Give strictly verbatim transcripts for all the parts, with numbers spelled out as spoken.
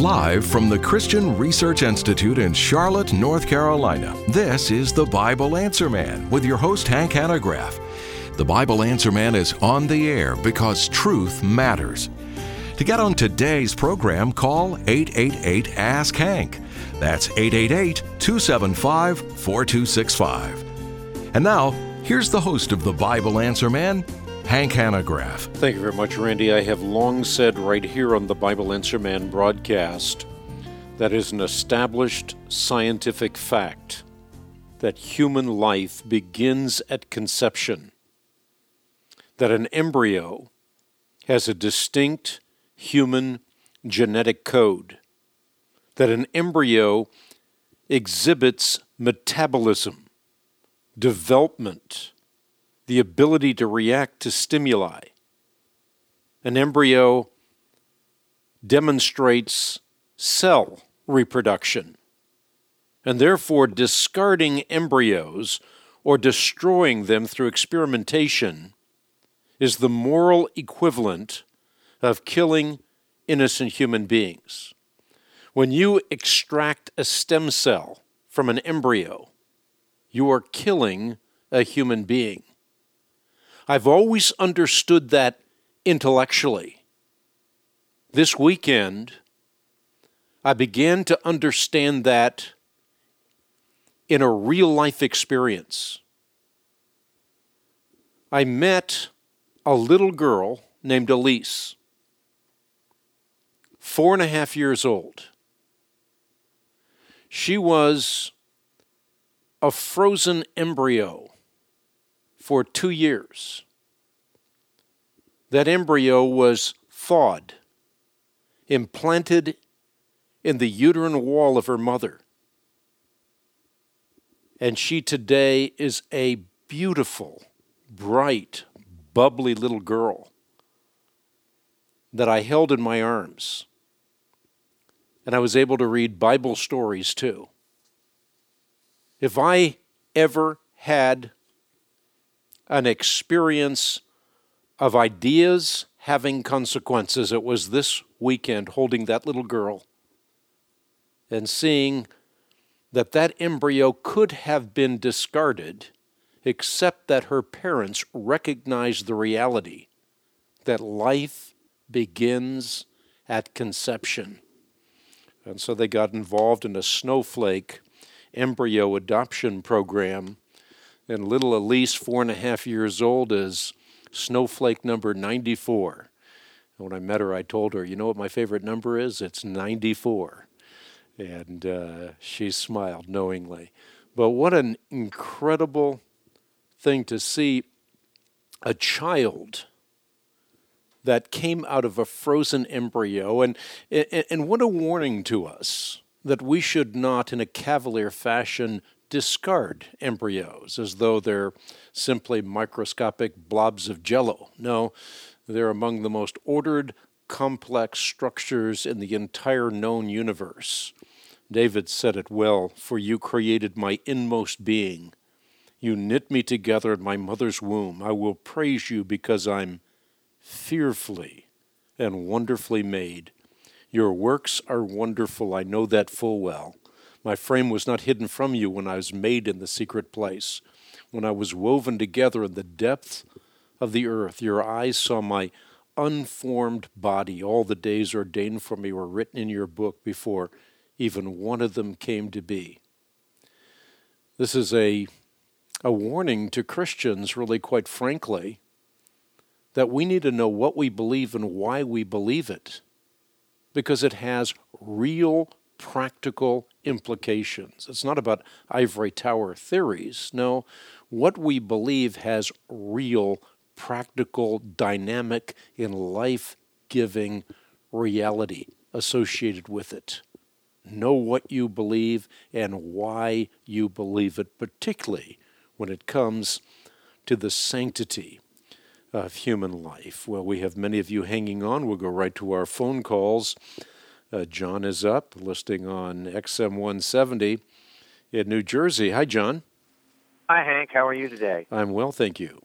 Live from the Christian Research Institute in Charlotte, North Carolina, this is The Bible Answer Man with your host, Hank Hanegraaff. The Bible Answer Man is on the air because truth matters. To get on today's program, call eight eight eight, ask Hank. That's eight eight eight, two seven five, four two six five. And now, here's the host of The Bible Answer Man, Hank Hanegraaff. Thank you very much, Randy. I have long said right here on the Bible Answer Man broadcast that is an established scientific fact that human life begins at conception, that an embryo has a distinct human genetic code, that an embryo exhibits metabolism, development, the ability to react to stimuli. An embryo demonstrates cell reproduction, and therefore discarding embryos or destroying them through experimentation is the moral equivalent of killing innocent human beings. When you extract a stem cell from an embryo, you are killing a human being. I've always understood that intellectually. This weekend, I began to understand that in a real-life experience. I met a little girl named Elise, four and a half years old. She was a frozen embryo for two years. That embryo was thawed, implanted in the uterine wall of her mother. And she today is a beautiful, bright, bubbly little girl that I held in my arms. And I was able to read Bible stories too. If I ever had an experience of ideas having consequences, it was this weekend holding that little girl and seeing that that embryo could have been discarded except that her parents recognized the reality that life begins at conception. And so they got involved in a snowflake embryo adoption program. And little Elise, four and a half years old, is snowflake number ninety-four. And when I met her, I told her, you know what my favorite number is? It's ninety-four. And uh, she smiled knowingly. But what an incredible thing to see a child that came out of a frozen embryo. And, and, and what a warning to us that we should not, in a cavalier fashion, discard embryos as though they're simply microscopic blobs of jello. No, they're among the most ordered, complex structures in the entire known universe. David said it well, "For you created my inmost being. You knit me together in my mother's womb. I will praise you because I'm fearfully and wonderfully made. Your works are wonderful, I know that full well. My frame was not hidden from you when I was made in the secret place. When I was woven together in the depth of the earth, your eyes saw my unformed body. All the days ordained for me were written in your book before even one of them came to be." This is a, a warning to Christians, really, quite frankly, that we need to know what we believe and why we believe it, because it has real practical implications. It's not about ivory tower theories. No, what we believe has real, practical, dynamic, and life-giving reality associated with it. Know what you believe and why you believe it, particularly when it comes to the sanctity of human life. Well, we have many of you hanging on. We'll go right to our phone calls. Uh, John is up, listening on X M one seventy in New Jersey. Hi, John. Hi, Hank. How are you today? I'm well, thank you.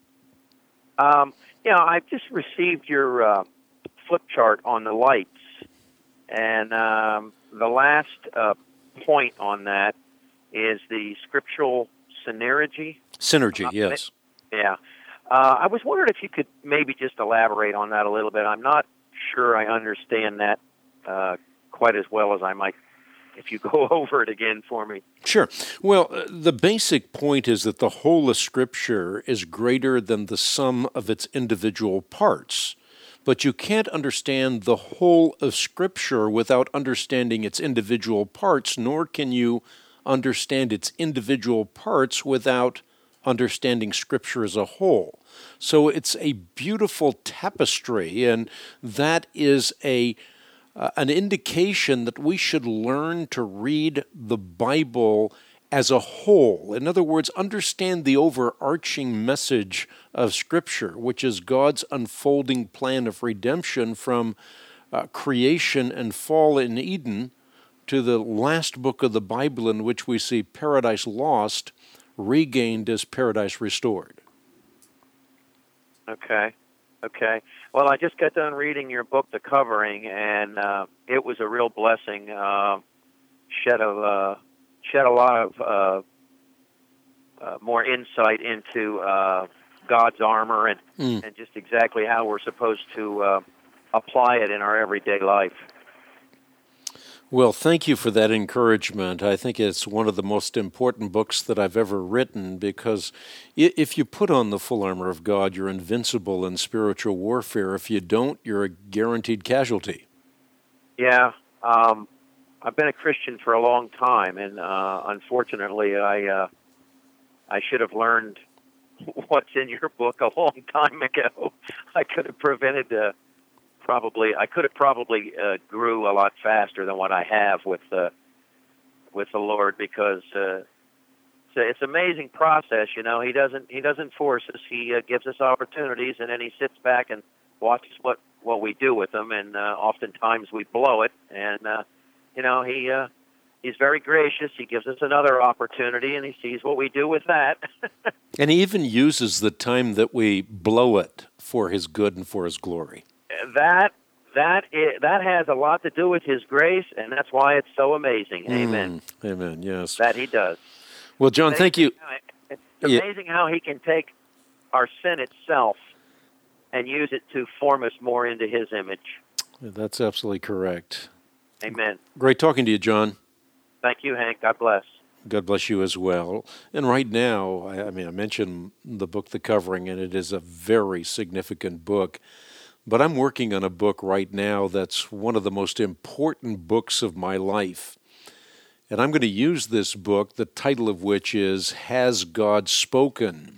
Um, yeah, I've just received your uh, flip chart on the lights, And um, the last uh, point on that is the scriptural synergy. Synergy, yes. Yeah. Uh, I was wondering if you could maybe just elaborate on that a little bit. I'm not sure I understand that uh, quite as well as I might if you go over it again for me. Sure. Well, uh, the basic point is that the whole of Scripture is greater than the sum of its individual parts. But you can't understand the whole of Scripture without understanding its individual parts, nor can you understand its individual parts without understanding Scripture as a whole. So it's a beautiful tapestry, and that is a uh, an indication that we should learn to read the Bible as a whole. In other words, understand the overarching message of Scripture, which is God's unfolding plan of redemption from uh, creation and fall in Eden to the last book of the Bible in which we see paradise lost, regained as paradise restored. Okay. Okay. Well, I just got done reading your book, The Covering, and uh, it was a real blessing. Uh, shed a uh, shed a lot of uh, uh, more insight into uh, God's armor and mm. and just exactly how we're supposed to uh, apply it in our everyday life. Well, thank you for that encouragement. I think it's one of the most important books that I've ever written because if you put on the full armor of God, you're invincible in spiritual warfare. If you don't, you're a guaranteed casualty. Yeah. Um, I've been a Christian for a long time, and uh, unfortunately, I uh, I should have learned what's in your book a long time ago. I could have prevented the Probably, I could have probably uh, grew a lot faster than what I have with the uh, with the Lord, because uh, it's, a, it's an amazing process. You know, He doesn't He doesn't force us. He uh, gives us opportunities, and then He sits back and watches what, what we do with them. And uh, oftentimes we blow it. And uh, you know, He uh, He's very gracious. He gives us another opportunity, and He sees what we do with that. And He even uses the time that we blow it for His good and for His glory. That that is, that has a lot to do with His grace, and that's why it's so amazing. Amen. Mm, amen. Yes. That He does. Well, John, thank you. It's amazing yeah. how He can take our sin itself and use it to form us more into His image. That's absolutely correct. Amen. Great talking to you, John. Thank you, Hank. God bless. God bless you as well. And right now, I, I mean, I mentioned the book, The Covering, and it is a very significant book. But I'm working on a book right now that's one of the most important books of my life. And I'm going to use this book, the title of which is Has God Spoken?,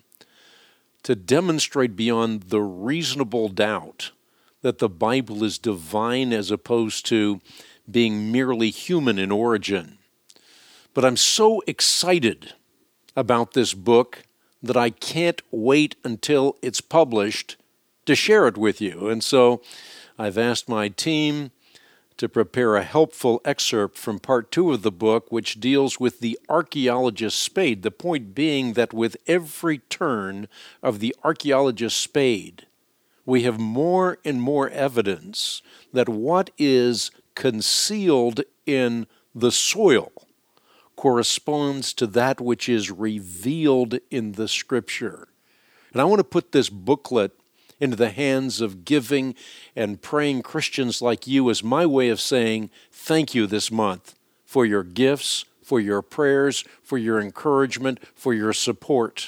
to demonstrate beyond the reasonable doubt that the Bible is divine as opposed to being merely human in origin. But I'm so excited about this book that I can't wait until it's published to share it with you. And so I've asked my team to prepare a helpful excerpt from part two of the book, which deals with the archaeologist's spade. The point being that with every turn of the archaeologist's spade, we have more and more evidence that what is concealed in the soil corresponds to that which is revealed in the Scripture. And I want to put this booklet into the hands of giving and praying Christians like you as my way of saying thank you this month for your gifts, for your prayers, for your encouragement, for your support.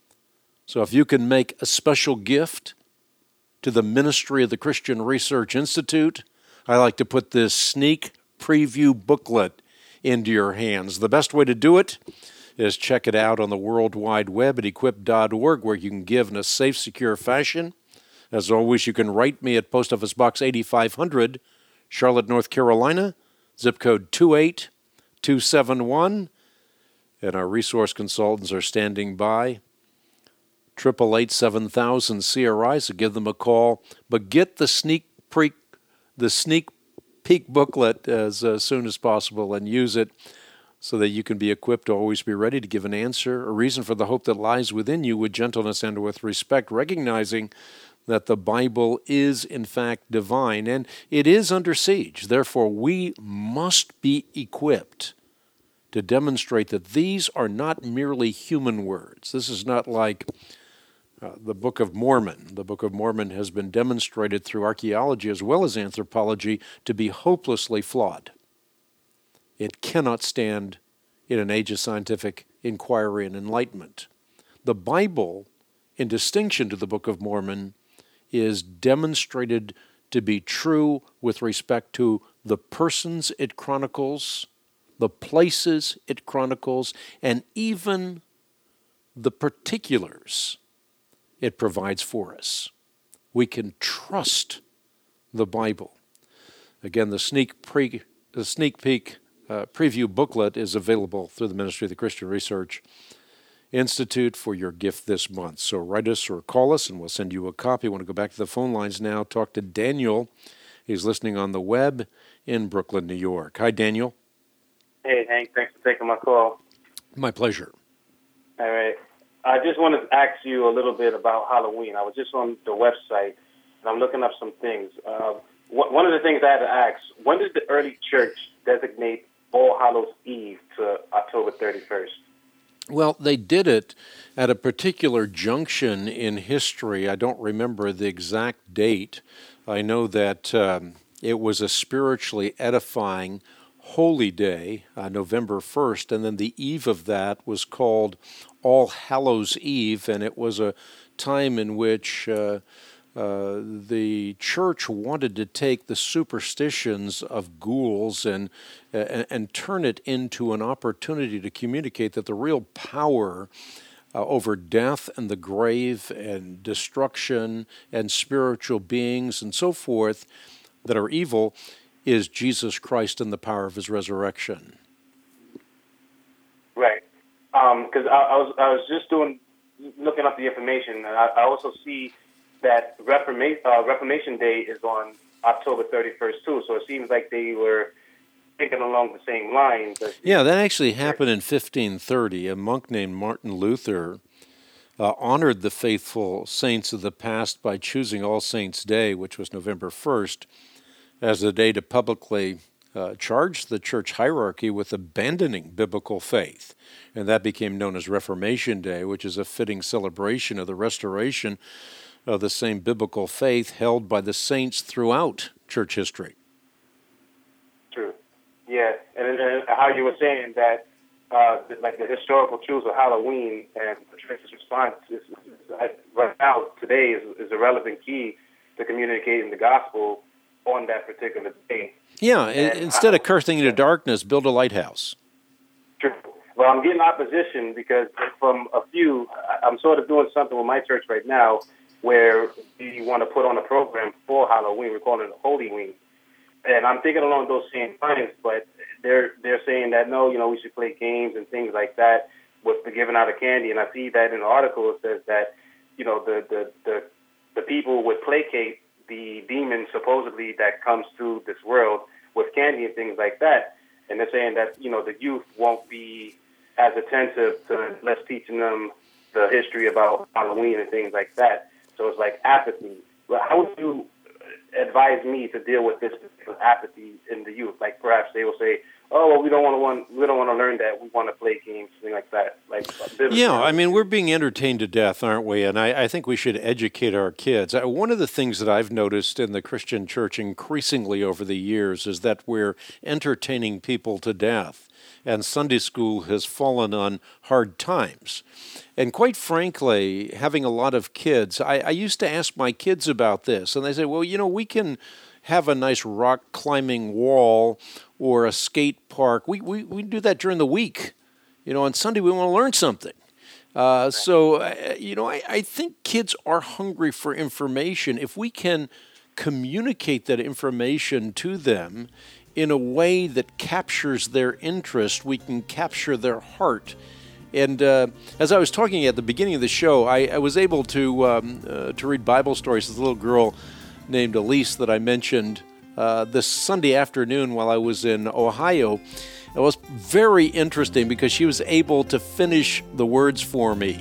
So if you can make a special gift to the ministry of the Christian Research Institute, I like to put this sneak preview booklet into your hands. The best way to do it is check it out on the World Wide Web at equip dot org, where you can give in a safe, secure fashion. As always, you can write me at Post Office Box eighty-five hundred, Charlotte, North Carolina, zip code two eight two seven one. And our resource consultants are standing by. eight eight eight, seven thousand C R I, so give them a call. But get the sneak peek, the sneak peek booklet as uh, soon as possible and use it so that you can be equipped to always be ready to give an answer, a reason for the hope that lies within you with gentleness and with respect, recognizing that the Bible is in fact divine, and it is under siege. Therefore, we must be equipped to demonstrate that these are not merely human words. This is not like uh, the Book of Mormon. The Book of Mormon has been demonstrated through archaeology as well as anthropology to be hopelessly flawed. It cannot stand in an age of scientific inquiry and enlightenment. The Bible, in distinction to the Book of Mormon, is demonstrated to be true with respect to the persons it chronicles, the places it chronicles, and even the particulars it provides for us. We can trust the Bible. Again, the sneak, pre, the sneak peek uh, preview booklet is available through the Ministry of the Christian Research Institute for your gift this month. So write us or call us and we'll send you a copy. I want to go back to the phone lines now, talk to Daniel. He's listening on the web in Brooklyn, New York. Hi, Daniel. Hey, Hank. Thanks for taking my call. My pleasure. All right. I just wanted to ask you a little bit about Halloween. I was just on the website, and I'm looking up some things. Uh, wh- one of the things I had to ask, when did the early church designate All Hallows Eve to October thirty-first? Well, they did it at a particular junction in history. I don't remember the exact date. I know that um, it was a spiritually edifying holy day, uh, November first, and then the eve of that was called All Hallows Eve, and it was a time in which uh, uh, the church wanted to take the superstitions of ghouls and, and and turn it into an opportunity to communicate that the real power uh, over death and the grave and destruction and spiritual beings and so forth that are evil is Jesus Christ and the power of his resurrection. Right. Because um, I, I was I was just doing looking up the information, and I, I also see that Reformation, uh, Reformation Day is on October thirty-first too. So it seems like they were thinking along the same lines. Yeah, that actually happened in fifteen thirty. A monk named Martin Luther uh, honored the faithful saints of the past by choosing All Saints' Day, which was November first, as a day to publicly uh, charge the church hierarchy with abandoning biblical faith. And that became known as Reformation Day, which is a fitting celebration of the restoration of the same biblical faith held by the saints throughout church history. True. Yeah, and, and how you were saying that, uh, like the historical truths of Halloween and the church's response is, is, is, right now, today is, is a relevant key to communicating the gospel on that particular day. Yeah, and instead of cursing into darkness, build a lighthouse. True. Well, I'm getting opposition because from a few, I'm sort of doing something with my church right now where we want to put on a program for Halloween. We're calling it Holy Wing. And I'm thinking along those same lines, but they're they're saying that, no, you know, we should play games and things like that with the giving out of candy. And I see that in the article it says that, you know, the, the, the, the people would placate the demon supposedly that comes through this world with candy and things like that. And they're saying that, you know, the youth won't be as attentive to less teaching them the history about Halloween and things like that. So it's like apathy. Well, how would you advise me to deal with this apathy in the youth? Like perhaps they will say, "Oh, well, we don't want to want we don't want to learn that. We want to play games, things like that." Like yeah, I mean, we're being entertained to death, aren't we? And I, I think we should educate our kids. One of the things that I've noticed in the Christian church increasingly over the years is that we're entertaining people to death. And Sunday school has fallen on hard times. And quite frankly, having a lot of kids, I, I used to ask my kids about this, and they say, well, you know, we can have a nice rock climbing wall or a skate park. We we, we do that during the week. You know, on Sunday we want to learn something. Uh, so, uh, you know, I, I think kids are hungry for information. If we can communicate that information to them in a way that captures their interest, we can capture their heart. And uh, as I was talking at the beginning of the show, I, I was able to um, uh, to read Bible stories. This little girl named Elise that I mentioned uh, this Sunday afternoon while I was in Ohio. It was very interesting because she was able to finish the words for me.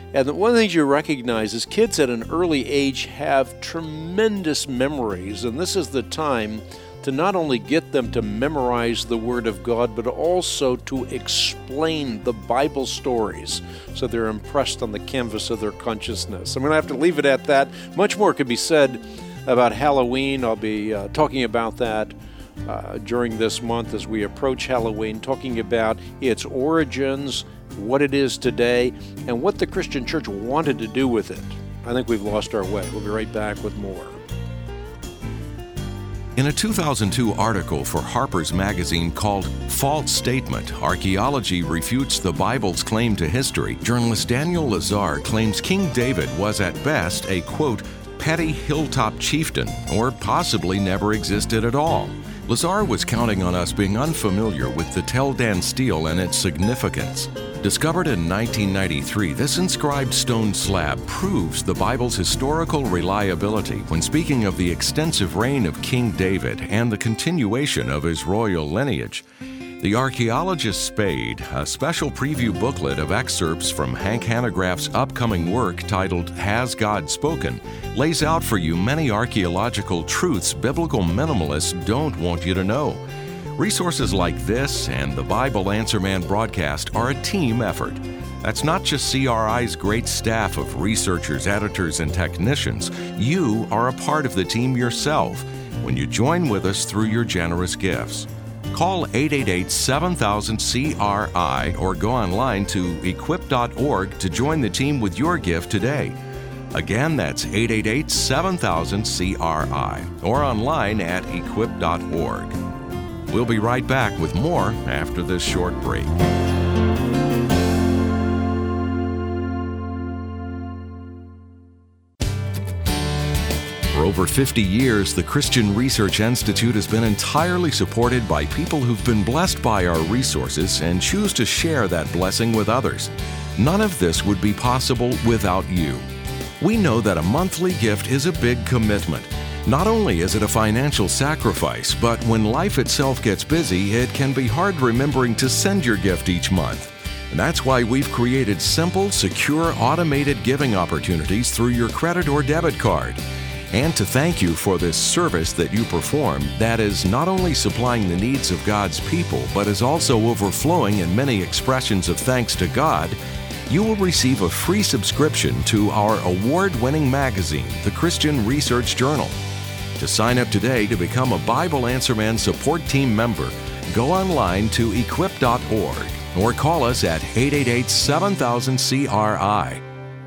And one of the things you recognize is kids at an early age have tremendous memories, and this is the time to not only get them to memorize the Word of God, but also to explain the Bible stories so they're impressed on the canvas of their consciousness. I'm going to have to leave it at that. Much more could be said about Halloween. I'll be uh, talking about that uh, during this month as we approach Halloween, talking about its origins, what it is today, and what the Christian church wanted to do with it. I think we've lost our way. We'll be right back with more. In a two thousand two article for Harper's Magazine called False Statement, Archaeology Refutes the Bible's Claim to History, journalist Daniel Lazar claims King David was at best a, quote, petty hilltop chieftain, or possibly never existed at all. Lazar was counting on us being unfamiliar with the Tel Dan stele and its significance. Discovered in nineteen ninety-three, this inscribed stone slab proves the Bible's historical reliability when speaking of the extensive reign of King David and the continuation of his royal lineage. The Archaeologist Spade, a special preview booklet of excerpts from Hank Hanegraaff's upcoming work titled Has God Spoken, lays out for you many archaeological truths biblical minimalists don't want you to know. Resources like this and the Bible Answer Man broadcast are a team effort. That's not just C R I's great staff of researchers, editors, and technicians. You are a part of the team yourself when you join with us through your generous gifts. Call eight eight eight, seven thousand, C R I or go online to equip dot org to join the team with your gift today. Again, that's eight eight eight, seven thousand, C R I or online at equip dot org. We'll be right back with more after this short break. For over fifty years, the Christian Research Institute has been entirely supported by people who've been blessed by our resources and choose to share that blessing with others. None of this would be possible without you. We know that a monthly gift is a big commitment. Not only is it a financial sacrifice, but when life itself gets busy, it can be hard remembering to send your gift each month. And that's why we've created simple, secure, automated giving opportunities through your credit or debit card. And to thank you for this service that you perform, that is not only supplying the needs of God's people, but is also overflowing in many expressions of thanks to God, you will receive a free subscription to our award-winning magazine, the Christian Research Journal. To sign up today to become a Bible Answer Man support team member, go online to equip dot org or call us at eight eight eight, seven thousand, C R I.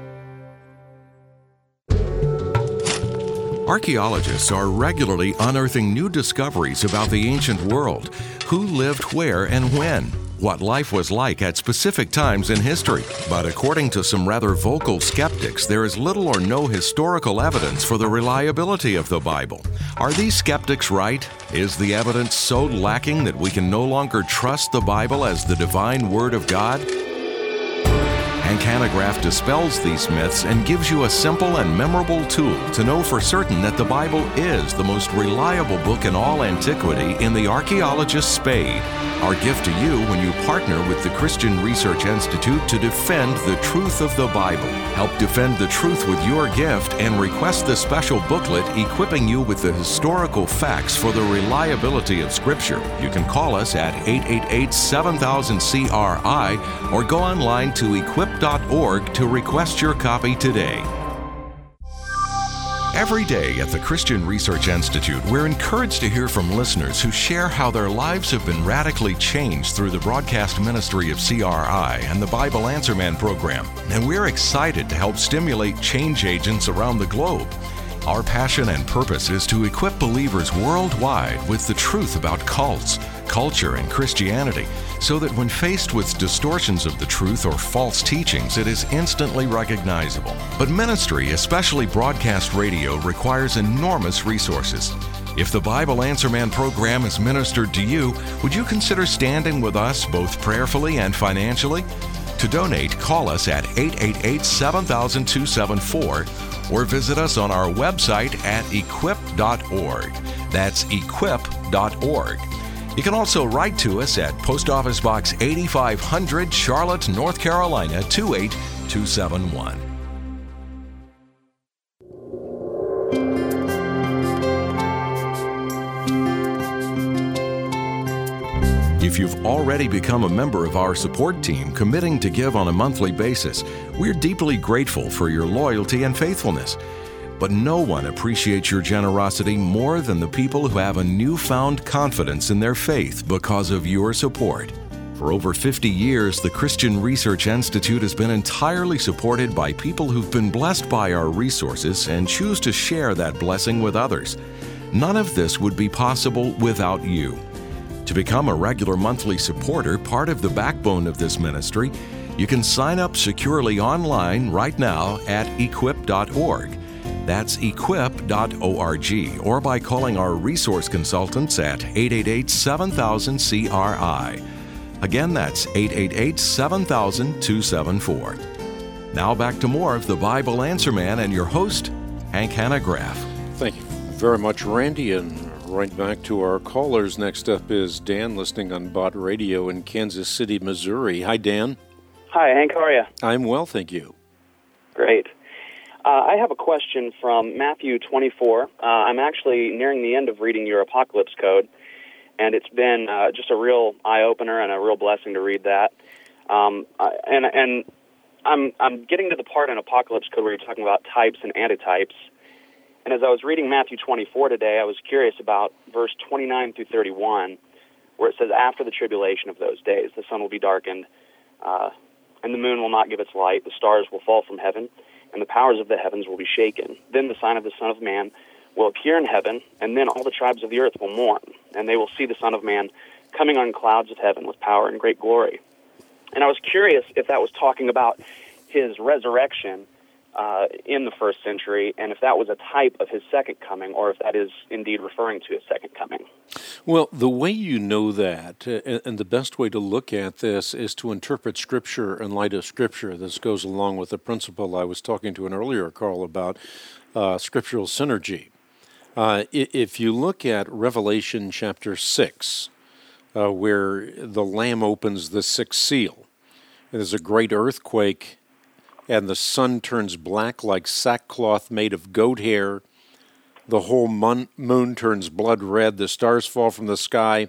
Archaeologists are regularly unearthing new discoveries about the ancient world. Who lived where and when? What life was like at specific times in history. But according to some rather vocal skeptics, there is little or no historical evidence for the reliability of the Bible. Are these skeptics right? Is the evidence so lacking that we can no longer trust the Bible as the divine Word of God? Hank Hanegraaff dispels these myths and gives you a simple and memorable tool to know for certain that the Bible is the most reliable book in all antiquity in the Archaeologist's Spade. Our gift to you when you partner with the Christian Research Institute to defend the truth of the Bible. Help defend the truth with your gift and request the special booklet equipping you with the historical facts for the reliability of Scripture. You can call us at eight eight eight, seven thousand, C R I or go online to equip dot org to request your copy today. Every day at the Christian Research Institute, we're encouraged to hear from listeners who share how their lives have been radically changed through the broadcast ministry of C R I and the Bible Answer Man program. And we're excited to help stimulate change agents around the globe. Our passion and purpose is to equip believers worldwide with the truth about cults, culture, and Christianity, so that when faced with distortions of the truth or false teachings, it is instantly recognizable. But ministry, especially broadcast radio, requires enormous resources. If the Bible Answer Man program is ministered to you, would you consider standing with us both prayerfully and financially? To donate, call us at eight eight eight, seven thousand, two seven four or visit us on our website at equip dot org. That's equip dot org. You can also write to us at Post Office Box eighty-five hundred, Charlotte, North Carolina, two eight two seven one. If you've already become a member of our support team committing to give on a monthly basis, we're deeply grateful for your loyalty and faithfulness. But no one appreciates your generosity more than the people who have a newfound confidence in their faith because of your support. For over fifty years, the Christian Research Institute has been entirely supported by people who've been blessed by our resources and choose to share that blessing with others. None of this would be possible without you. To become a regular monthly supporter, part of the backbone of this ministry, you can sign up securely online right now at equip dot org. That's equip dot org, or by calling our resource consultants at eight eight eight, seven thousand, C R I. Again, that's eight eight eight, seven thousand, two seven four. Now back to more of the Bible Answer Man and your host, Hank Hanegraaff. Thank you very much, Randy, and right back to our callers. Next up is Dan, listening on Bott Radio in Kansas City, Missouri. Hi, Dan. Hi, Hank. How are you? I'm well, thank you. Great. Uh, I have a question from Matthew twenty-four. Uh, I'm actually nearing the end of reading your Apocalypse Code, and it's been uh, just a real eye-opener and a real blessing to read that. Um, I, and and I'm I'm getting to the part in Apocalypse Code where you're talking about types and antitypes. And as I was reading Matthew twenty-four today, I was curious about verse twenty-nine through thirty-one, where it says, "After the tribulation of those days, the sun will be darkened, uh, and the moon will not give its light. The stars will fall from heaven, and the powers of the heavens will be shaken. Then the sign of the Son of Man will appear in heaven, and then all the tribes of the earth will mourn, and they will see the Son of Man coming on clouds of heaven with power and great glory." And I was curious if that was talking about his resurrection uh, in the first century, and if that was a type of his second coming, or if that is indeed referring to his second coming. Well, the way you know that, uh, and the best way to look at this, is to interpret Scripture in light of Scripture. This goes along with the principle I was talking to an earlier call about uh, scriptural synergy. Uh, if you look at Revelation chapter six, uh, where the Lamb opens the sixth seal, there's a great earthquake, and the sun turns black like sackcloth made of goat hair. The whole mon- moon turns blood red. The stars fall from the sky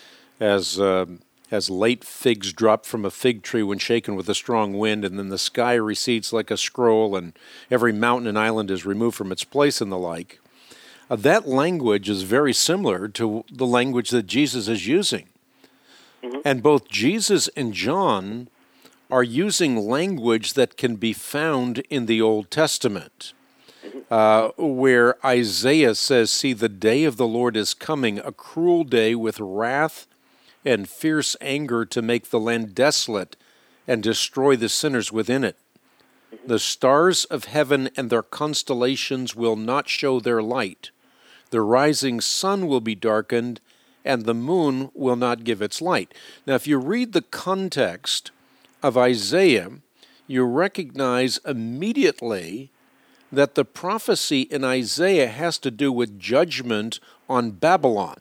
as uh, as late figs drop from a fig tree when shaken with a strong wind, and then the sky recedes like a scroll, and every mountain and island is removed from its place and the like. Uh, that language is very similar to the language that Jesus is using. Mm-hmm. And both Jesus and John are using language that can be found in the Old Testament, uh, where Isaiah says, "See, the day of the Lord is coming, a cruel day with wrath and fierce anger to make the land desolate and destroy the sinners within it. The stars of heaven and their constellations will not show their light. The rising sun will be darkened, and the moon will not give its light." Now, if you read the context of Isaiah, you recognize immediately that the prophecy in Isaiah has to do with judgment on Babylon.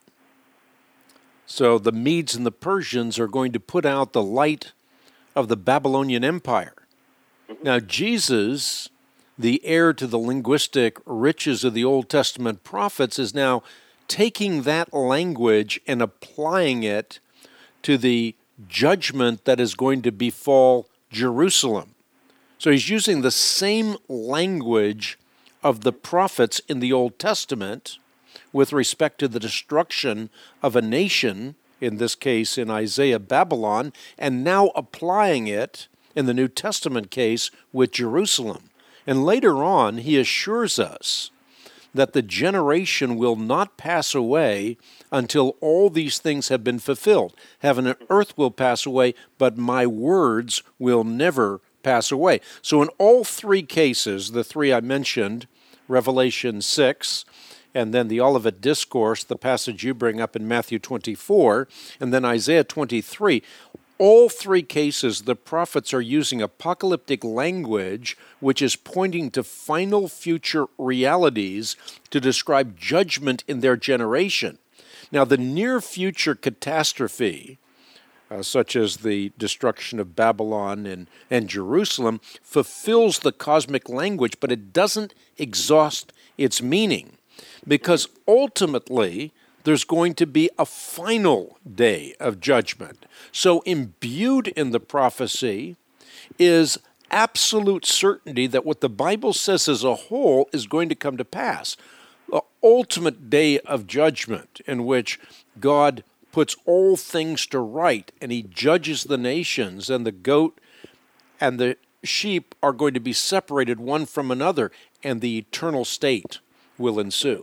So the Medes and the Persians are going to put out the light of the Babylonian Empire. Now, Jesus, the heir to the linguistic riches of the Old Testament prophets, is now taking that language and applying it to the judgment that is going to befall Jerusalem. So he's using the same language of the prophets in the Old Testament with respect to the destruction of a nation, in this case in Isaiah, Babylon, and now applying it in the New Testament case with Jerusalem. And later on, he assures us that the generation will not pass away until all these things have been fulfilled. Heaven and earth will pass away, but my words will never pass away. So in all three cases, the three I mentioned, Revelation six, and then the Olivet Discourse, the passage you bring up in Matthew twenty-four, and then Isaiah twenty-three, all three cases, the prophets are using apocalyptic language, which is pointing to final future realities to describe judgment in their generation. Now, the near future catastrophe uh, such as the destruction of Babylon and, and Jerusalem, fulfills the cosmic language, but it doesn't exhaust its meaning, because ultimately there's going to be a final day of judgment. So imbued in the prophecy is absolute certainty that what the Bible says as a whole is going to come to pass. The ultimate day of judgment in which God puts all things to right and he judges the nations, and the goat and the sheep are going to be separated one from another, and the eternal state will ensue.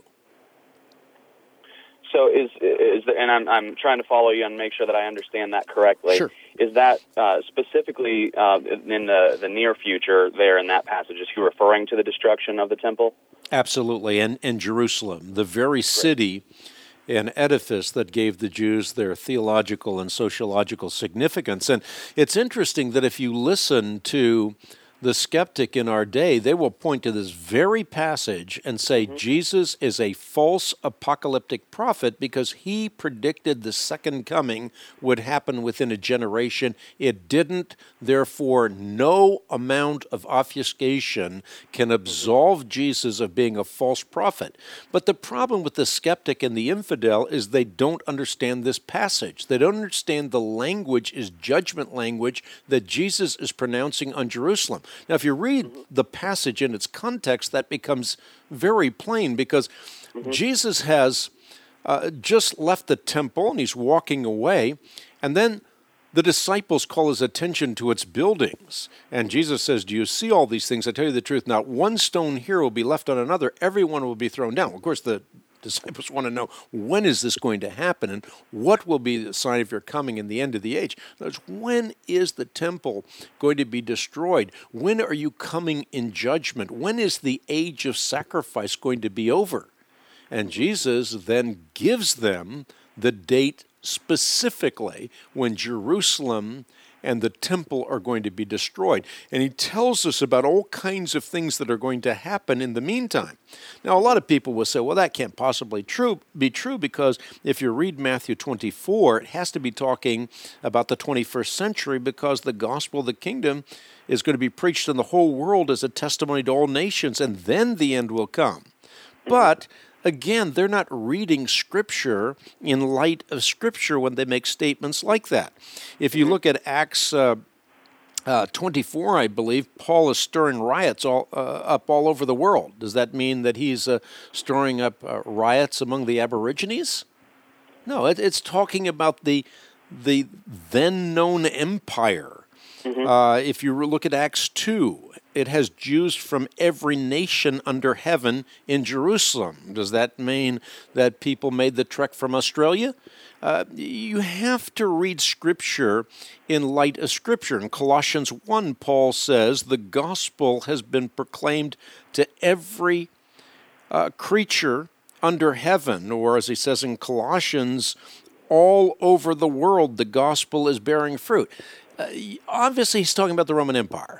So is is the, and I'm I'm trying to follow you and make sure that I understand that correctly. Sure. Is that uh, specifically uh, in the the near future there in that passage? Is he referring to the destruction of the temple? Absolutely, and and Jerusalem, the very city and edifice that gave the Jews their theological and sociological significance. And it's interesting that if you listen to the skeptic in our day, they will point to this very passage and say mm-hmm. Jesus is a false apocalyptic prophet because he predicted the second coming would happen within a generation. It didn't. Therefore, no amount of obfuscation can absolve Jesus of being a false prophet. But the problem with the skeptic and the infidel is they don't understand this passage. They don't understand the language is judgment language that Jesus is pronouncing on Jerusalem. Now, if you read the passage in its context, that becomes very plain, because mm-hmm. Jesus has uh, just left the temple and he's walking away, and then the disciples call his attention to its buildings. And Jesus says, "Do you see all these things? I tell you the truth, not one stone here will be left on another. Everyone will be thrown down." Of course, the disciples want to know, when is this going to happen, and what will be the sign of your coming in the end of the age? In other words, when is the temple going to be destroyed? When are you coming in judgment? When is the age of sacrifice going to be over? And Jesus then gives them the date specifically when Jerusalem and the temple are going to be destroyed. And he tells us about all kinds of things that are going to happen in the meantime. Now, a lot of people will say, well, that can't possibly true, be true, because if you read Matthew twenty-four, it has to be talking about the twenty-first century, because the gospel of the kingdom is going to be preached in the whole world as a testimony to all nations, and then the end will come. But again, they're not reading Scripture in light of Scripture when they make statements like that. If you look at Acts uh, uh, twenty-four, I believe, Paul is stirring riots all, uh, up all over the world. Does that mean that he's uh, stirring up uh, riots among the Aborigines? No, it, it's talking about the, the then-known empire. Mm-hmm. Uh, if you look at Acts two, it has Jews from every nation under heaven in Jerusalem. Does that mean that people made the trek from Australia? Uh, you have to read Scripture in light of Scripture. In Colossians one, Paul says, the gospel has been proclaimed to every uh, creature under heaven, or as he says in Colossians, all over the world the gospel is bearing fruit. Uh, obviously, he's talking about the Roman Empire.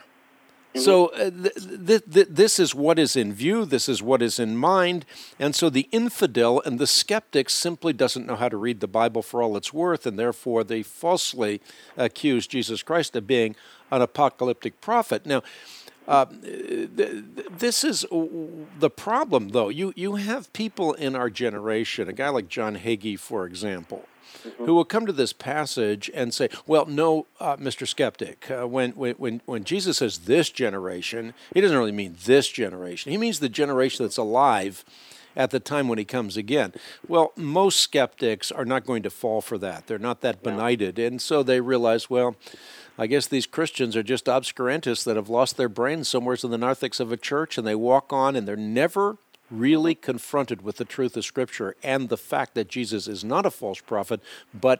So uh, th- th- th- this is what is in view, this is what is in mind, and so the infidel and the skeptic simply doesn't know how to read the Bible for all it's worth, and therefore they falsely accuse Jesus Christ of being an apocalyptic prophet. Now, uh, th- th- this is the problem, though. You, you have people in our generation, a guy like John Hagee, for example, who will come to this passage and say, well, no, uh, Mister Skeptic, uh, when, when, when Jesus says this generation, he doesn't really mean this generation. He means the generation that's alive at the time when he comes again. Well, most skeptics are not going to fall for that. They're not that benighted. And so they realize, well, I guess these Christians are just obscurantists that have lost their brains somewhere in the narthex of a church, and they walk on and they're never really confronted with the truth of Scripture and the fact that Jesus is not a false prophet, but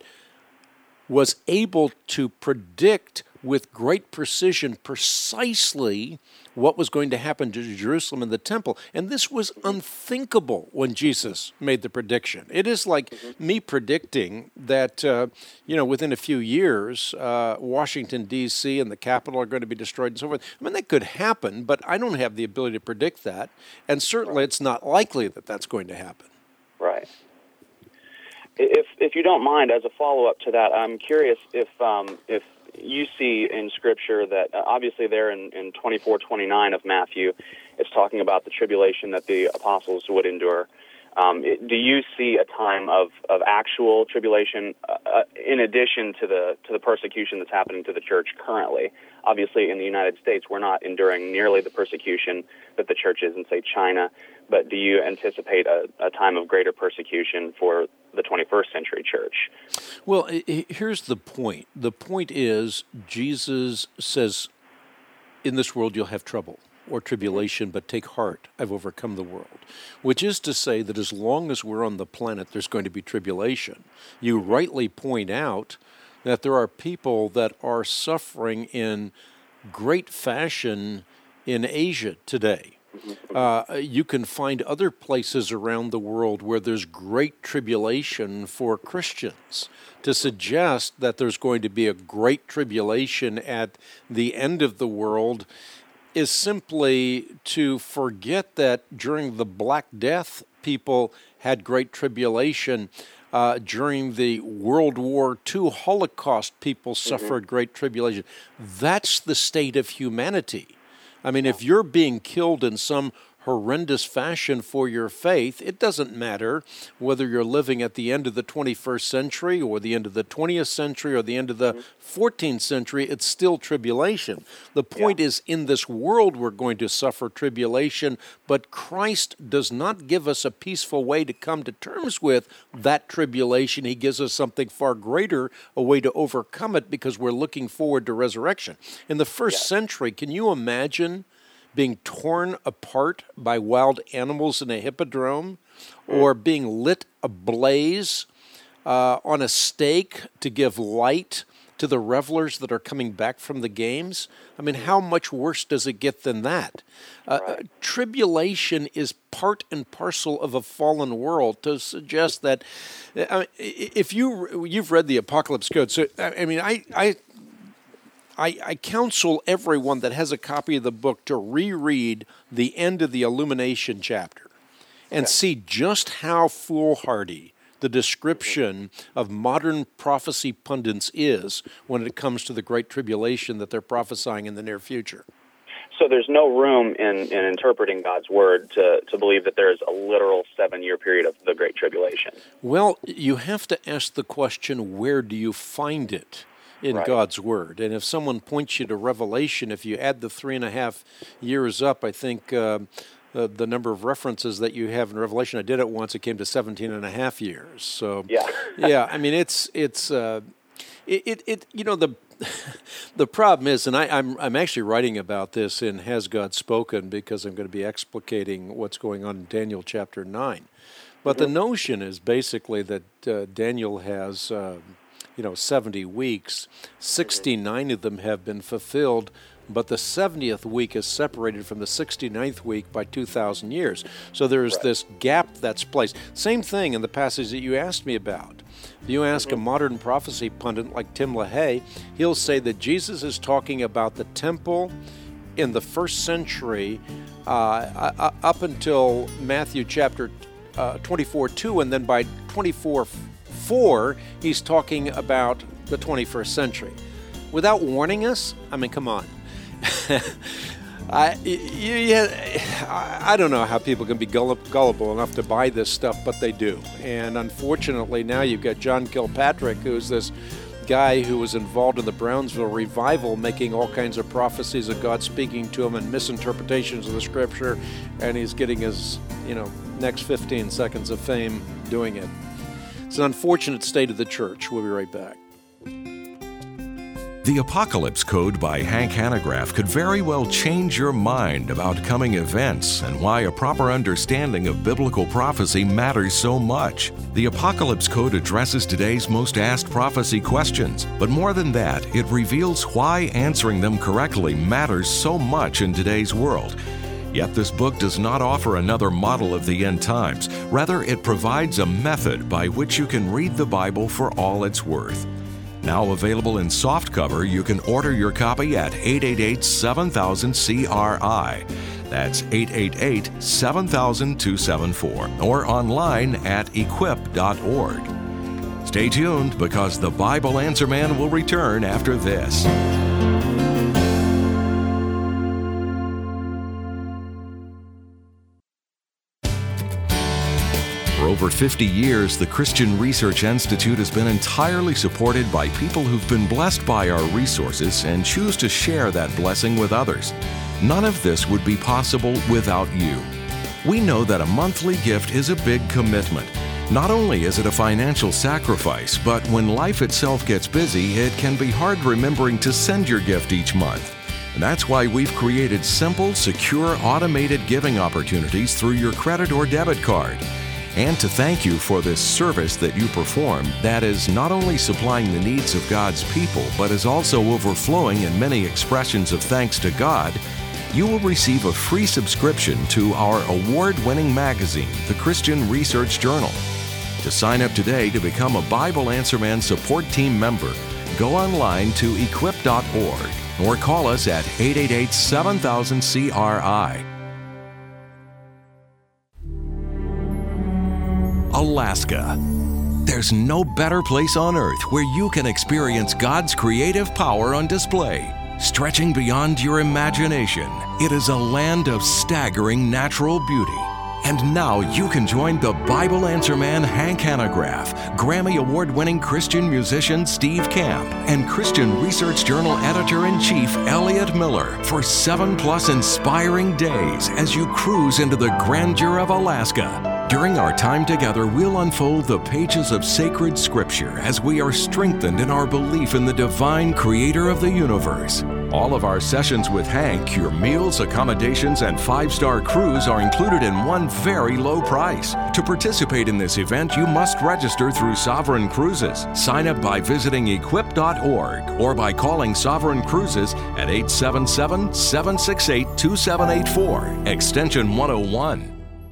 was able to predict with great precision precisely what was going to happen to Jerusalem and the temple. And this was unthinkable when Jesus made the prediction. It is like mm-hmm. me predicting that, uh, you know, within a few years, uh, Washington, D C and the Capitol are going to be destroyed and so forth. I mean, that could happen, but I don't have the ability to predict that. And certainly it's not likely that that's going to happen. Right. if if you don't mind, as a follow-up to that, I'm curious if um, if you see in Scripture that uh, obviously there in, in twenty-four twenty-nine of Matthew, it's talking about the tribulation that the apostles would endure. Um, it, do you see a time of, of actual tribulation uh, uh, in addition to the to the persecution that's happening to the church currently? Obviously, in the United States, we're not enduring nearly the persecution that the church is in, say, China. But do you anticipate a, a time of greater persecution for the twenty-first century church? Well, here's the point. The point is, Jesus says, in this world you'll have trouble or tribulation, but take heart, I've overcome the world. Which is to say that as long as we're on the planet, there's going to be tribulation. You rightly point out that there are people that are suffering in great fashion in Asia today. Uh, you can find other places around the world where there's great tribulation for Christians. To suggest that there's going to be a great tribulation at the end of the world is simply to forget that during the Black Death, people had great tribulation. Uh, during the World War Two Holocaust, people suffered mm-hmm. great tribulation. That's the state of humanity. I mean, if you're being killed in some horrendous fashion for your faith, it doesn't matter whether you're living at the end of the twenty-first century or the end of the twentieth century or the end of the fourteenth century, it's still tribulation. The point yeah. is, in this world we're going to suffer tribulation, but Christ does not give us a peaceful way to come to terms with that tribulation. He gives us something far greater, a way to overcome it, because we're looking forward to resurrection. In the first yeah. century, can you imagine being torn apart by wild animals in a hippodrome, or being lit ablaze uh, on a stake to give light to the revelers that are coming back from the games? I mean, how much worse does it get than that? Uh, right. Tribulation is part and parcel of a fallen world. To suggest that, uh, if you you've read the Apocalypse Code, so I mean, I. I I, I counsel everyone that has a copy of the book to reread the end of the Illumination chapter and okay. see just how foolhardy the description of modern prophecy pundits is when it comes to the Great Tribulation that they're prophesying in the near future. So there's no room in, in interpreting God's Word to, to believe that there's a literal seven-year period of the Great Tribulation. Well, you have to ask the question, where do you find it in right. God's Word? And if someone points you to Revelation, if you add the three and a half years up, I think uh, the, the number of references that you have in Revelation, I did it once, it came to seventeen and a half years. So, yeah, yeah I mean, it's, it's uh, it, it, it, you know, the the problem is, and I, I'm I'm actually writing about this in Has God Spoken, because I'm going to be explicating what's going on in Daniel chapter nine. But mm-hmm. the notion is basically that uh, Daniel has Uh, you know, seventy weeks, sixty-nine of them have been fulfilled, but the seventieth week is separated from the sixty-ninth week by two thousand years. So there's right. this gap that's placed. Same thing in the passage that you asked me about. If you ask mm-hmm. a modern prophecy pundit like Tim LaHaye, he'll say that Jesus is talking about the temple in the first century uh, up until Matthew chapter uh, twenty-four two, and then by twenty-four four, he's talking about the twenty-first century. Without warning us, I mean, come on. I, you, you, I don't know how people can be gullible enough to buy this stuff, but they do. And unfortunately, now you've got John Kilpatrick, who's this guy who was involved in the Brownsville revival, making all kinds of prophecies of God speaking to him and misinterpretations of the Scripture, and he's getting his, you know, next fifteen seconds of fame doing it. It's an unfortunate state of the church. We'll be right back. The Apocalypse Code by Hank Hanegraaff could very well change your mind about coming events and why a proper understanding of biblical prophecy matters so much. The Apocalypse Code addresses today's most asked prophecy questions, but more than that, it reveals why answering them correctly matters so much in today's world. Yet this book does not offer another model of the end times. Rather, it provides a method by which you can read the Bible for all it's worth. Now available in softcover, you can order your copy at eight eight eight, seven thousand, C R I. That's eight eight eight, seven thousand, two seven four, or online at equip dot org. Stay tuned because the Bible Answer Man will return after this. For over fifty years, the Christian Research Institute has been entirely supported by people who've been blessed by our resources and choose to share that blessing with others. None of this would be possible without you. We know that a monthly gift is a big commitment. Not only is it a financial sacrifice, but when life itself gets busy, it can be hard remembering to send your gift each month. And that's why we've created simple, secure, automated giving opportunities through your credit or debit card. And to thank you for this service that you perform, that is not only supplying the needs of God's people, but is also overflowing in many expressions of thanks to God, you will receive a free subscription to our award-winning magazine, the Christian Research Journal. To sign up today to become a Bible Answer Man support team member, go online to equip dot org or call us at eight eight eight, seven thousand, C R I. Alaska. There's no better place on earth where you can experience God's creative power on display. Stretching beyond your imagination, it is a land of staggering natural beauty. And now you can join the Bible Answer Man Hank Hanegraaff, Grammy Award-winning Christian musician Steve Camp, and Christian Research Journal Editor-in-Chief Elliot Miller for seven plus inspiring days as you cruise into the grandeur of Alaska. During our time together, we'll unfold the pages of sacred scripture as we are strengthened in our belief in the divine creator of the universe. All of our sessions with Hank, your meals, accommodations, and five-star cruise are included in one very low price. To participate in this event, you must register through Sovereign Cruises. Sign up by visiting equip dot org or by calling Sovereign Cruises at eight seven seven, seven six eight, two seven eight four, extension one oh one.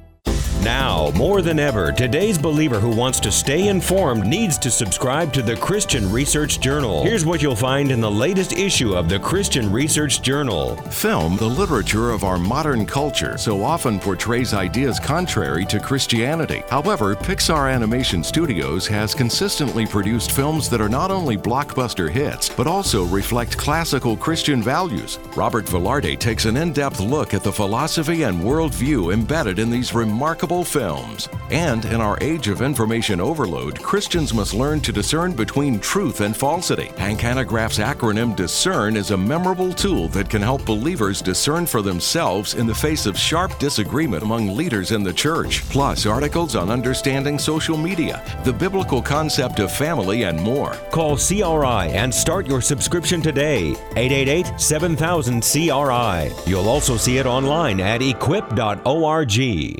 Now, more than ever, today's believer who wants to stay informed needs to subscribe to the Christian Research Journal. Here's what you'll find in the latest issue of the Christian Research Journal. Film, the literature of our modern culture, so often portrays ideas contrary to Christianity. However, Pixar Animation Studios has consistently produced films that are not only blockbuster hits, but also reflect classical Christian values. Robert Velarde takes an in-depth look at the philosophy and worldview embedded in these remarkable films. And in our age of information overload, Christians must learn to discern between truth and falsity. Hank Hanegraaff's acronym DISCERN is a memorable tool that can help believers discern for themselves in the face of sharp disagreement among leaders in the church. Plus, articles on understanding social media, the biblical concept of family, and more. Call C R I and start your subscription today. eight eight eight, seven thousand, C R I. You'll also see it online at equip dot org.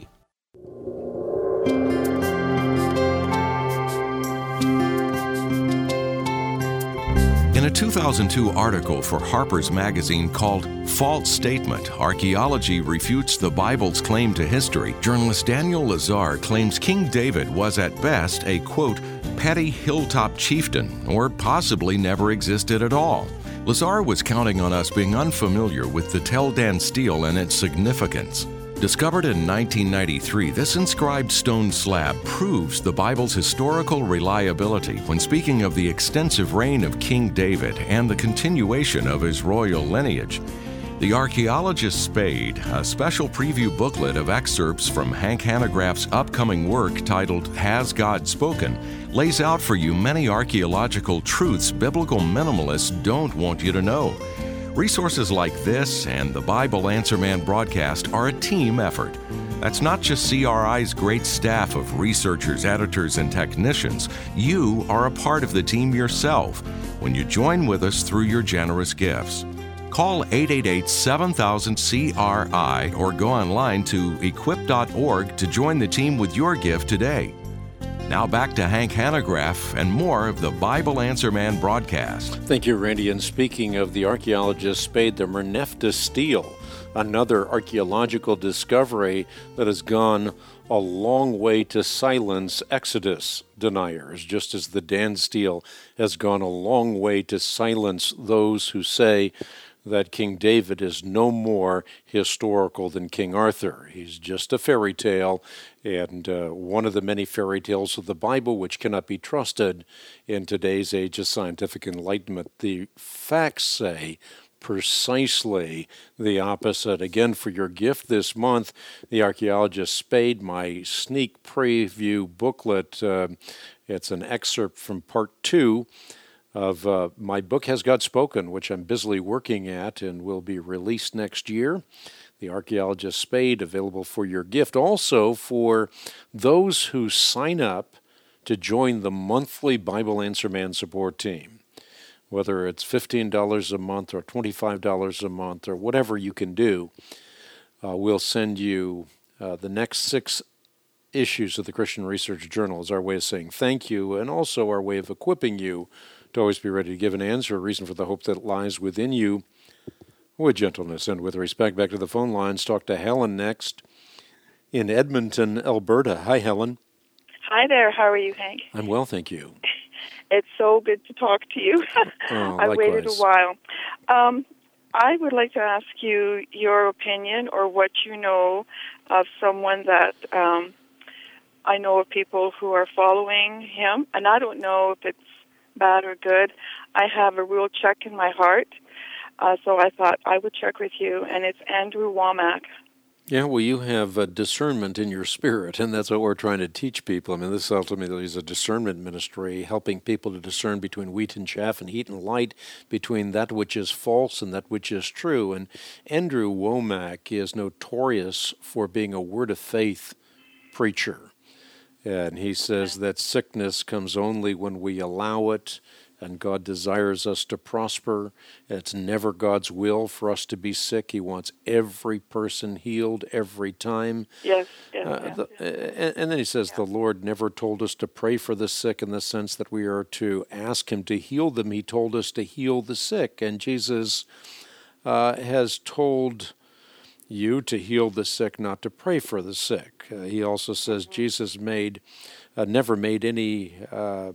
In a two thousand two article for Harper's Magazine called False Statement, Archaeology Refutes the Bible's Claim to History, journalist Daniel Lazar claims King David was at best a, quote, petty hilltop chieftain, or possibly never existed at all. Lazar was counting on us being unfamiliar with the Tel Dan stele and its significance. Discovered in nineteen ninety-three, this inscribed stone slab proves the Bible's historical reliability when speaking of the extensive reign of King David and the continuation of his royal lineage. The Archaeologist Spade, a special preview booklet of excerpts from Hank Hanegraaff's upcoming work titled Has God Spoken, lays out for you many archaeological truths biblical minimalists don't want you to know. Resources like this and the Bible Answer Man broadcast are a team effort. That's not just C R I's great staff of researchers, editors, and technicians. You are a part of the team yourself when you join with us through your generous gifts. Call eight eight eight, seven thousand, C R I or go online to equip dot org to join the team with your gift today. Now back to Hank Hanegraaff and more of the Bible Answer Man broadcast. Thank you, Randy. And speaking of the archaeologist Spade, the Merneptah stele, another archaeological discovery that has gone a long way to silence Exodus deniers, just as the Dan stele has gone a long way to silence those who say that King David is no more historical than King Arthur. He's just a fairy tale, and uh, one of the many fairy tales of the Bible which cannot be trusted in today's age of scientific enlightenment. The facts say precisely the opposite. Again, for your gift this month, The Archaeologist Spade, my sneak preview booklet. Uh, it's an excerpt from part two of uh, my book, Has God Spoken?, which I'm busily working at and will be released next year. The Archaeologist Spade, available for your gift. Also, for those who sign up to join the monthly Bible Answer Man support team, whether it's fifteen dollars a month or twenty-five dollars a month or whatever you can do, uh, we'll send you uh, the next six issues of the Christian Research Journal as our way of saying thank you, and also our way of equipping you to always be ready to give an answer, a reason for the hope that lies within you, with gentleness and with respect. Back to the phone lines. Talk to Helen next in Edmonton, Alberta. Hi, Helen. Hi there. How are you, Hank? I'm well, thank you. It's so good to talk to you. Oh, I've waited a likewise. while. Um, I would like to ask you your opinion or what you know of someone that um, I know of people who are following him, and I don't know if it's bad or good. I have a real check in my heart, uh, so I thought I would check with you, and it's Andrew Wommack. Yeah, well, you have a discernment in your spirit, and that's what we're trying to teach people. I mean, this ultimately is a discernment ministry, helping people to discern between wheat and chaff and heat and light, between that which is false and that which is true. And Andrew Wommack is notorious for being a word of faith preacher. And he says that sickness comes only when we allow it, and God desires us to prosper. It's never God's will for us to be sick. He wants every person healed every time. Yes, yes, uh, yes, the, yes. And, and then he says Yeah. the Lord never told us to pray for the sick in the sense that we are to ask him to heal them. He told us to heal the sick. And Jesus uh, has told you to heal the sick, not to pray for the sick. Uh, he also says mm-hmm. Jesus made, uh, never made any, uh,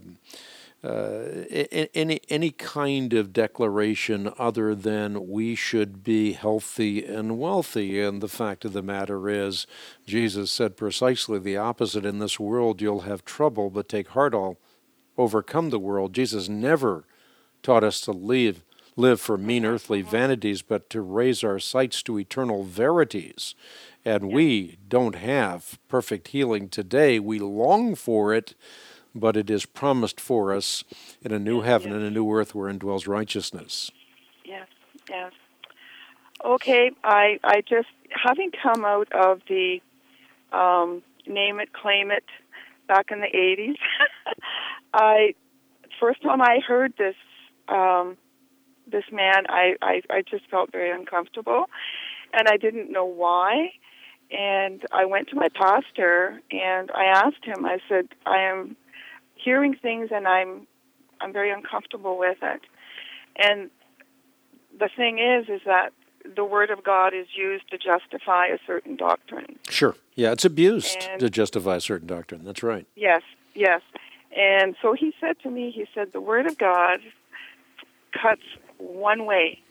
uh, any any kind of declaration other than we should be healthy and wealthy. And the fact of the matter is, Jesus said precisely the opposite. In this world you'll have trouble, but take heart, I'll overcome the world. Jesus never taught us to leave. live for mean earthly vanities, but to raise our sights to eternal verities. And we don't have perfect healing today. We long for it, but it is promised for us in a new Yes, heaven yes. and a new earth wherein dwells righteousness. Yes, yes. Okay, I, I just, having come out of the um, name it, claim it back in the eighties, I, first time I heard this, um, this man, I, I, I just felt very uncomfortable, and I didn't know why. And I went to my pastor, and I asked him, I said, I am hearing things, and I'm I'm very uncomfortable with it. And the thing is, is that the Word of God is used to justify a certain doctrine. Sure. Yeah, it's abused And- to justify a certain doctrine. That's right. Yes, yes. And so he said to me, he said, the Word of God cuts one way.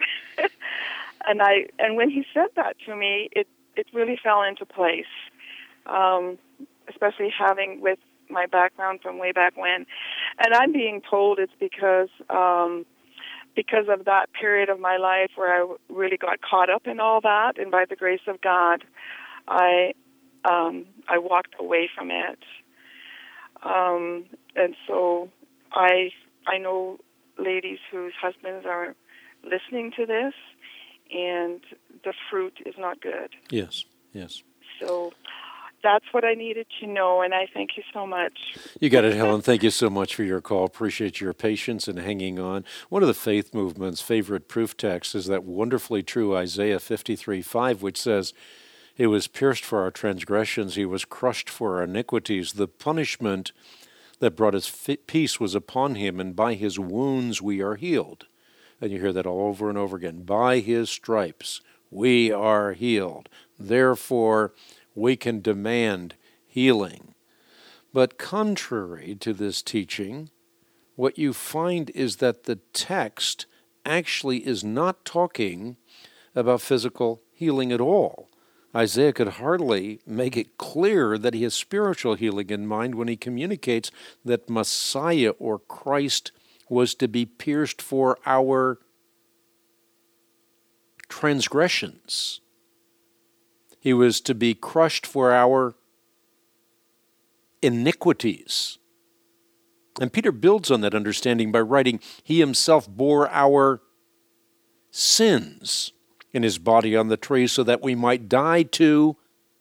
and I and when he said that to me, it, it really fell into place, um, especially having with my background from way back when. And I'm being told it's because um, because of that period of my life where I really got caught up in all that, and by the grace of God, I um, I walked away from it. Um, and so I I know ladies whose husbands are listening to this, and the fruit is not good. Yes, yes. So that's what I needed to know, and I thank you so much. You got it, Helen. Thank you so much for your call. Appreciate your patience and hanging on. One of the faith movement's favorite proof texts is that wonderfully true Isaiah fifty-three five, which says, "He was pierced for our transgressions, he was crushed for our iniquities. The punishment that brought us peace was upon him, and by his wounds we are healed." And you hear that all over and over again. By his stripes we are healed. Therefore, we can demand healing. But contrary to this teaching, what you find is that the text actually is not talking about physical healing at all. Isaiah could hardly make it clear that he has spiritual healing in mind when he communicates that Messiah or Christ was to be pierced for our transgressions. He was to be crushed for our iniquities. And Peter builds on that understanding by writing, he himself bore our sins in his body on the tree so that we might die to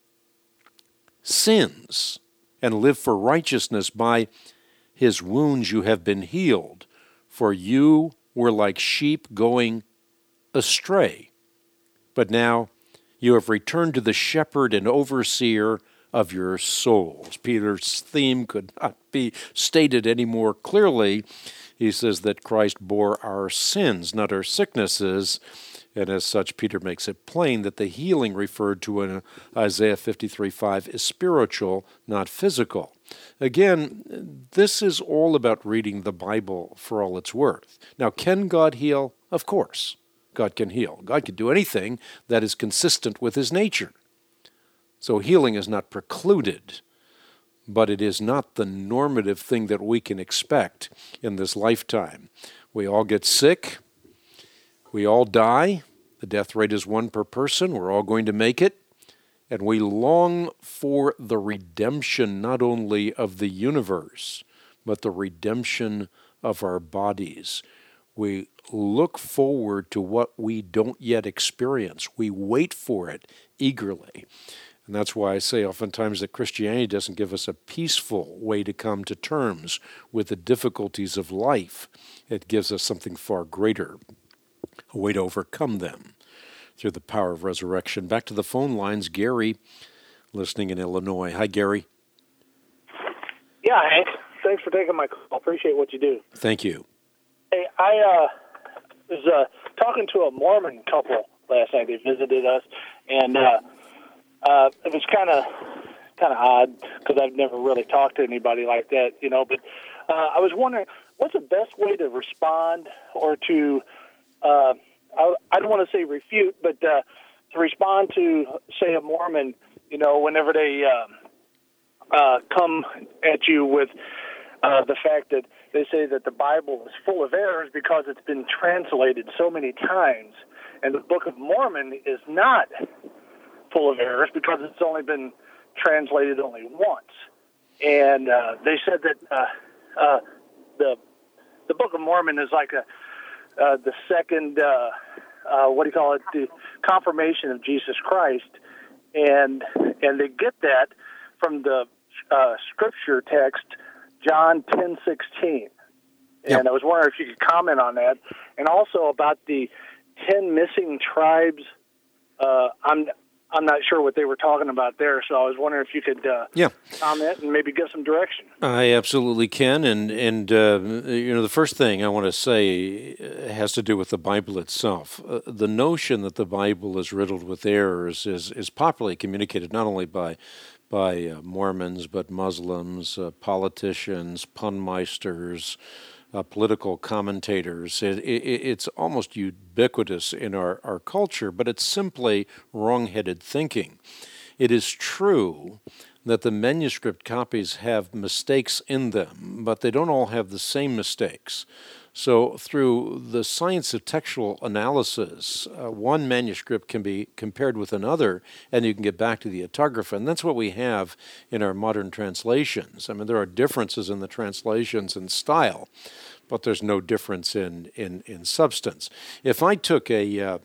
sins and live for righteousness. By his wounds you have been healed, for you were like sheep going astray. But now you have returned to the shepherd and overseer of your souls. Peter's theme could not be stated any more clearly. He says that Christ bore our sins, not our sicknesses, and as such, Peter makes it plain that the healing referred to in Isaiah fifty-three five is spiritual, not physical. Again, this is all about reading the Bible for all it's worth. Now, can God heal? Of course, God can heal. God can do anything that is consistent with his nature. So healing is not precluded, but it is not the normative thing that we can expect in this lifetime. We all get sick. We all die. The death rate is one per person. We're all going to make it. And we long for the redemption not only of the universe, but the redemption of our bodies. We look forward to what we don't yet experience. We wait for it eagerly. And that's why I say oftentimes that Christianity doesn't give us a peaceful way to come to terms with the difficulties of life. It gives us something far greater, a way to overcome them through the power of resurrection. Back to the phone lines, Gary, listening in Illinois. Hi, Gary. Yeah, Hank. Thanks for taking my call. Appreciate what you do. Thank you. Hey, I uh, was uh, talking to a Mormon couple last night. They visited us, and uh, uh, it was kind of kind of odd because I've never really talked to anybody like that, you know. But uh, I was wondering, what's the best way to respond or to uh, I, I don't want to say refute, but uh, to respond to, say, a Mormon, you know, whenever they uh, uh, come at you with uh, the fact that they say that the Bible is full of errors because it's been translated so many times, and the Book of Mormon is not full of errors because it's only been translated only once. And uh, they said that uh, uh, the the Book of Mormon is like a uh, the second, uh, uh, what do you call it, the confirmation of Jesus Christ, and and they get that from the uh, scripture text, John ten sixteen. And yep. I was wondering if you could comment on that, and also about the ten missing tribes. Uh, I'm I'm not sure what they were talking about there, so I was wondering if you could uh, yeah. comment and maybe give some direction. I absolutely can, and and uh, you know the first thing I want to say has to do with the Bible itself. Uh, the notion that the Bible is riddled with errors is is popularly communicated not only by by uh, Mormons but Muslims, uh, politicians, punmeisters, Uh, political commentators. It, it, it's almost ubiquitous in our, our culture, but it's simply wrong-headed thinking. It is true that the manuscript copies have mistakes in them, but they don't all have the same mistakes. So through the science of textual analysis, uh, one manuscript can be compared with another, and you can get back to the autographa. And that's what we have in our modern translations. I mean, there are differences in the translations in style, but there's no difference in, in, in substance. If I took a, uh,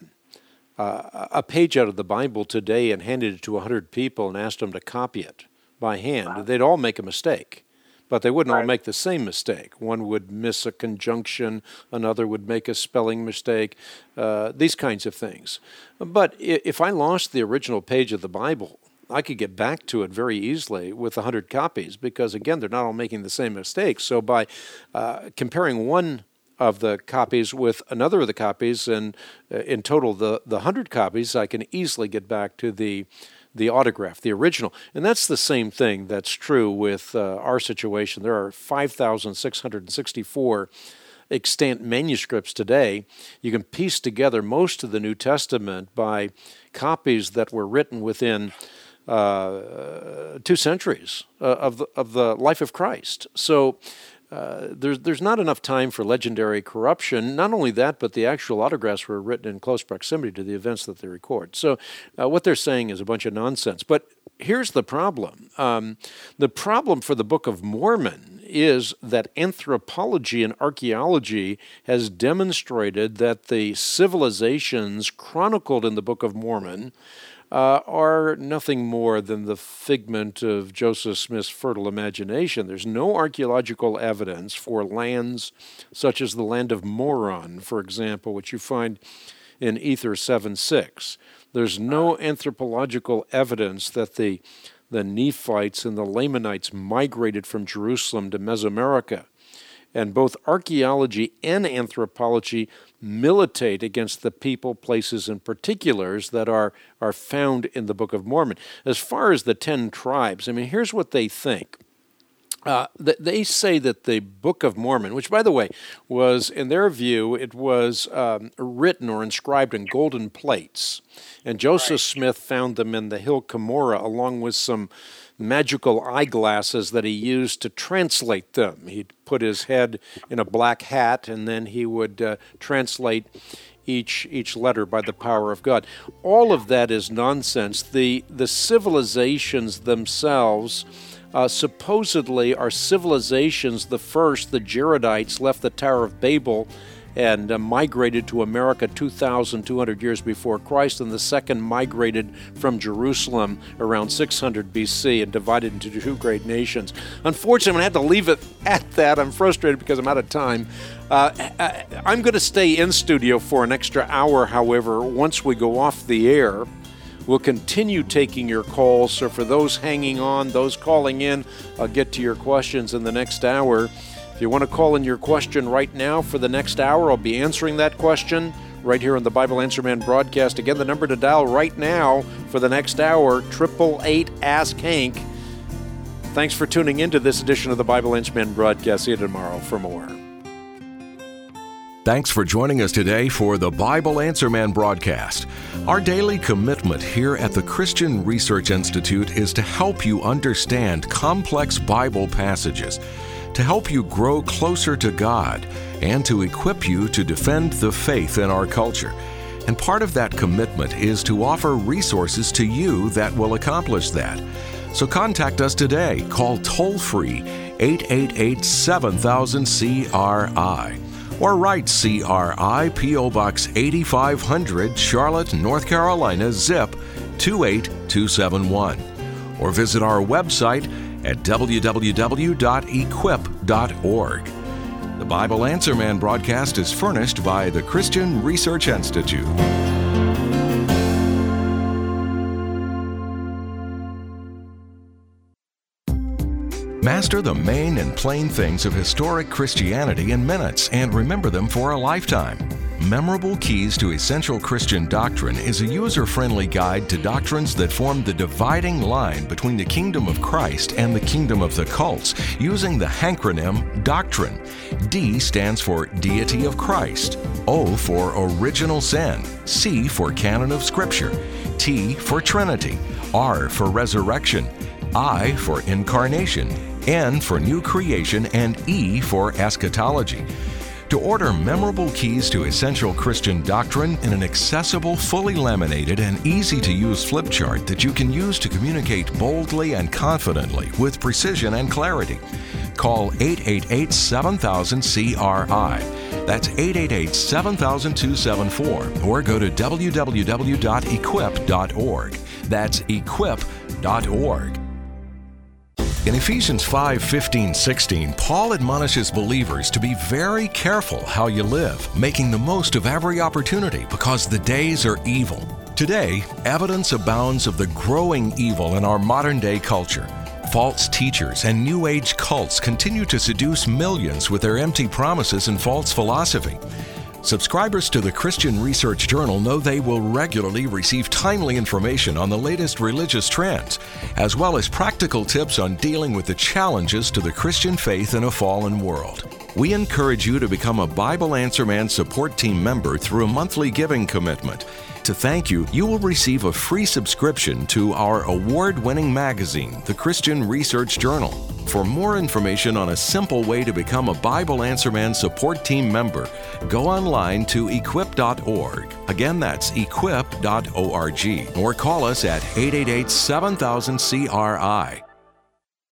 uh, a page out of the Bible today and handed it to one hundred people and asked them to copy it by hand, wow. they'd all make a mistake. But they wouldn't right. all make the same mistake. One would miss a conjunction, another would make a spelling mistake, uh, these kinds of things. But if I lost the original page of the Bible, I could get back to it very easily with one hundred copies because, again, they're not all making the same mistakes. So by uh, comparing one of the copies with another of the copies, and uh, in total the, the one hundred copies, I can easily get back to the the autograph, the original. And that's the same thing that's true with uh, our situation. There are five thousand six hundred sixty-four extant manuscripts today, you can piece together most of the New Testament by copies that were written within uh, two centuries uh, of the of the life of Christ. So uh, there's there's not enough time for legendary corruption. Not only that, but the actual autographs were written in close proximity to the events that they record. So uh, what they're saying is a bunch of nonsense. But here's the problem. Um, the problem for the Book of Mormon is that anthropology and archaeology has demonstrated that the civilizations chronicled in the Book of Mormon uh, are nothing more than the figment of Joseph Smith's fertile imagination. There's no archaeological evidence for lands such as the land of Moron, for example, which you find in Ether seven six. There's no anthropological evidence that the the Nephites and the Lamanites migrated from Jerusalem to Mesoamerica. And both archaeology and anthropology militate against the people, places, and particulars that are, are found in the Book of Mormon. As far as the ten tribes, I mean, here's what they think. Uh, they say that the Book of Mormon, which, by the way, was, in their view, it was um, written or inscribed in golden plates. And Joseph right. Smith found them in the Hill Cumorah, along with some magical eyeglasses that he used to translate them. He'd put his head in a black hat, and then he would uh, translate each each letter by the power of God. All of that is nonsense. The the civilizations themselves Uh, supposedly are civilizations. The first, the Jaredites, left the Tower of Babel and uh, migrated to America two thousand two hundred years before Christ, and the second migrated from Jerusalem around six hundred B C and divided into two great nations. Unfortunately, I'm going to have to leave it at that. I'm frustrated because I'm out of time. Uh, I, I'm going to stay in studio for an extra hour, however, once we go off the air. We'll continue taking your calls, so for those hanging on, those calling in, I'll get to your questions in the next hour. If you want to call in your question right now for the next hour, I'll be answering that question right here on the Bible Answer Man broadcast. Again, the number to dial right now for the next hour, eight eight eight, ask Hank. Thanks for tuning in to this edition of the Bible Answer Man broadcast. See you tomorrow for more. Thanks for joining us today for the Bible Answer Man broadcast. Our daily commitment here at the Christian Research Institute is to help you understand complex Bible passages, to help you grow closer to God, and to equip you to defend the faith in our culture. And part of that commitment is to offer resources to you that will accomplish that. So contact us today. Call toll-free eight eight eight, seven thousand, C R I. Or write C R I, P O Box eighty-five hundred, Charlotte, North Carolina, zip two eight two seven one. Or visit our website at w w w dot equip dot org. The Bible Answer Man broadcast is furnished by the Christian Research Institute. Master the main and plain things of historic Christianity in minutes and remember them for a lifetime. Memorable Keys to Essential Christian Doctrine is a user-friendly guide to doctrines that form the dividing line between the kingdom of Christ and the kingdom of the cults, using the hancronym Doctrine. D stands for Deity of Christ, O for Original Sin, C for Canon of Scripture, T for Trinity, R for Resurrection, I for Incarnation, N for New Creation, and E for Eschatology. To order Memorable Keys to Essential Christian Doctrine in an accessible, fully laminated, and easy-to-use flip chart that you can use to communicate boldly and confidently with precision and clarity, call eight eight eight, seven thousand, C R I. That's eight eight eight, seven thousand, two seven four, or go to w w w dot equip dot org. That's equip dot org. In Ephesians five, fifteen, sixteen, Paul admonishes believers to be very careful how you live, making the most of every opportunity because the days are evil. Today, evidence abounds of the growing evil in our modern-day culture. False teachers and New Age cults continue to seduce millions with their empty promises and false philosophy. Subscribers to the Christian Research Journal know they will regularly receive timely information on the latest religious trends, as well as practical tips on dealing with the challenges to the Christian faith in a fallen world. We encourage you to become a Bible Answer Man support team member through a monthly giving commitment. To thank you, you will receive a free subscription to our award-winning magazine, the Christian Research Journal. For more information on a simple way to become a Bible Answer Man support team member, go online to equip dot org. Again, that's equip dot org. Or call us at eight eight eight, seven thousand C R I.